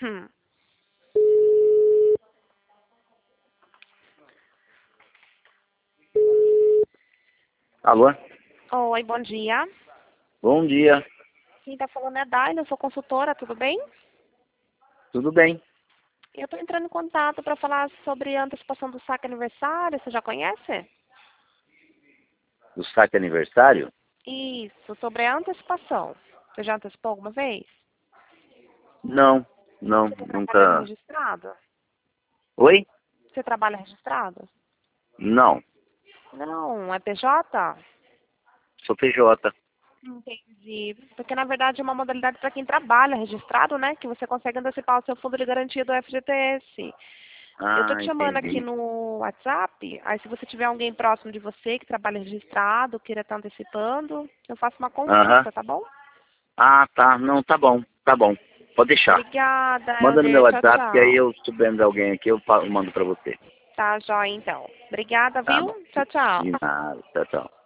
Alô? Oi, bom dia. Bom dia. Quem tá falando é a Daila, eu sou consultora, tudo bem? Tudo bem? Eu tô entrando em contato para falar sobre a antecipação do saque aniversário, você já conhece? Do saque aniversário? Isso, sobre a antecipação. Você já antecipou alguma vez? Não, não, Você tá trabalhando nunca. registrado? Oi? Você trabalha registrado? Não, Não, é PJ? sou PJ. Entendi. Porque na verdade é uma modalidade para quem trabalha registrado, né? Que você consegue antecipar o seu fundo de garantia do FGTS. Eu tô Ah, te chamando aqui entendi. no WhatsApp, aí se você tiver alguém próximo de você que trabalha registrado, queira estar antecipando, eu faço uma Aham. consulta, tá bom? Ah, tá. Não, tá bom, tá bom. Pode deixar. Obrigada, Manda no meu Helder. Tchau, WhatsApp que aí tchau. eu, se souber de alguém aqui, eu mando pra você. Tá, joia, então. Obrigada, Tá viu? bom. Tchau, tchau. De nada. Tchau, tchau.